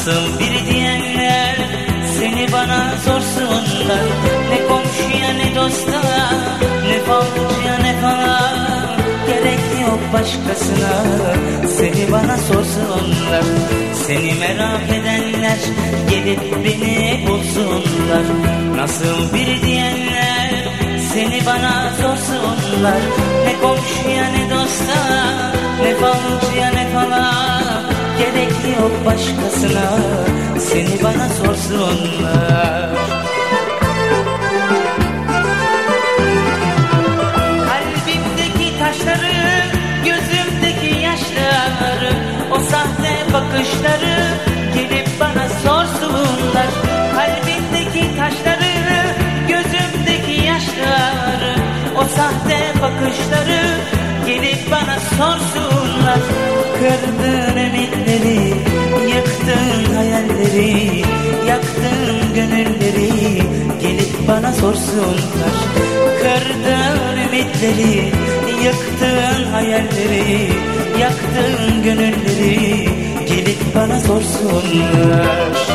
Nasıl biri diyenler seni bana sorsunlar. Ne komşuya ne dosta, ne falcıya ne fala, gerek yok başkasına, seni bana sorsunlar. Seni merak edenler gelip beni bulsunlar. Nasıl biri diyenler seni bana sorsunlar. Ne komşuya ne dosta, ne falcıya ne fala, gerek yok başkasına, seni bana sorsunlar. Kalbimdeki taşları, gözümdeki yaşları, o sahte bakışları gelip bana sorsunlar. Kalbimdeki taşları, gözümdeki yaşları, o sahte bakışları gelip bana sorsunlar. Kırdın ümitleri, yıktın hayalleri, yaktın gönülleri, gelip bana sorsunlar. Kırdın ümitleri, yıktın hayalleri, yaktın gönülleri, gelip bana sorsunlar.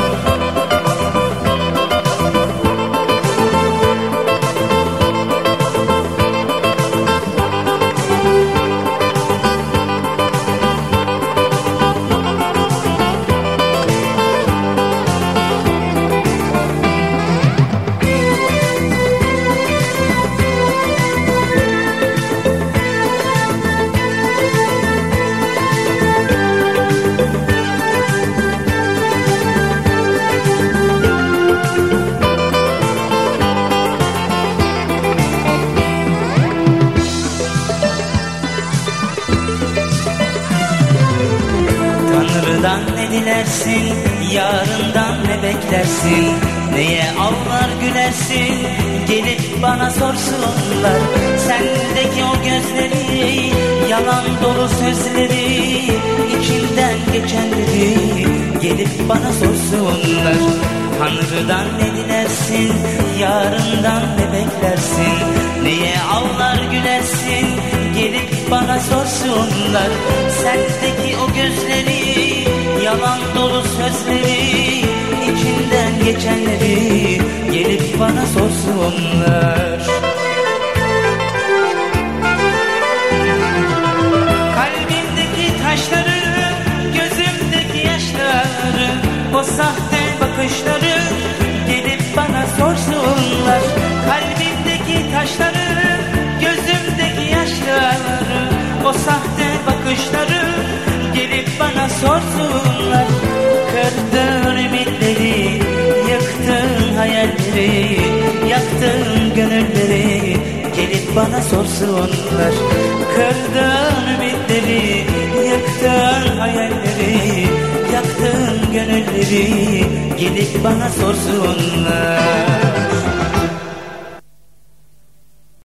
Tanrı'dan ne dilersin, yarından ne beklersin, neye ağlar gülersin, gelip bana sorsunlar. Sendeki o gözleri, yalan dolu sözleri, içinden geçenleri, gelip bana sorsunlar. Tanrı'dan ne dilersin, yarından ne beklersin, neye ağlar gülersin, gelip bana sorsunlar. Sendeki o gözleri, yalan dolu sözleri, içinden geçenleri, gelip bana sorsunlar. Kalbimdeki taşları, gözümdeki yaşları, o sahte bakışları gelip bana sorsunlar. Kalbimdeki taşları, gözümdeki yaşları, o sahte bakışları gelip bana sorsunlar. Kırdın ümitleri, yıktın hayalleri, yaktın gönülleri, gelip bana sorsunlar. Kırdın ümitleri, yıktın hayalleri, yaktın gönülleri, gelip bana sorsunlar.